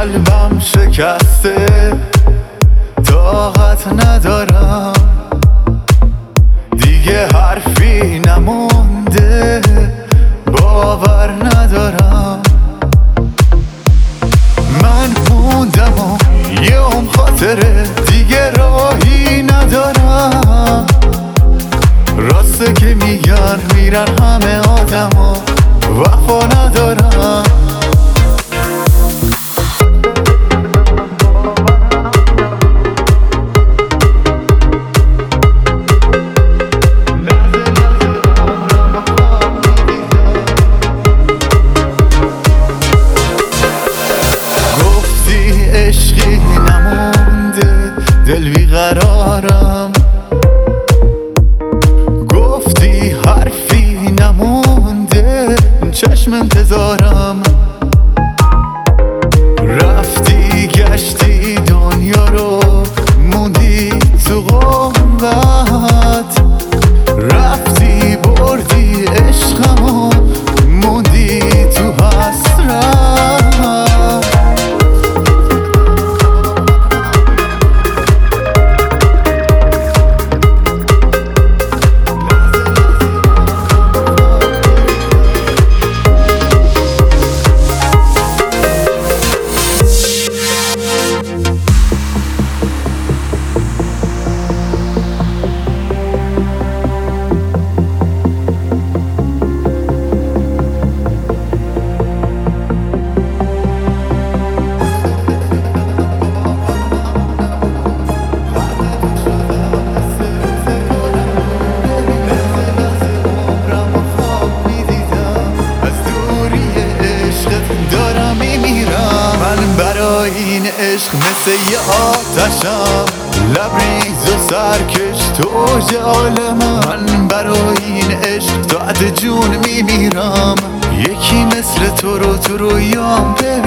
قلبم شکسته، طاقت ندارم دیگه، حرفی نمونده، باور ندارم. من موندم و یه خاطره دیگه راهی ندارم. راسته که میگن میرن همه آدما، وفا ندارم. گفتی عشقی نمونده، دل بیقرارم. گفتی حرفی نمونده، چشم انتظارم. رفتی گشتی دنیا رو، موندی تو غربت. رفتی بردی عشقمو، موندی تو حسرت. این عشق مثل یه آتشم، لبریز و سرکش تو اوج عالمم. من برای این عشق تا حد جون میمیرم. یکی مثل تو رو تو رویام ببینم.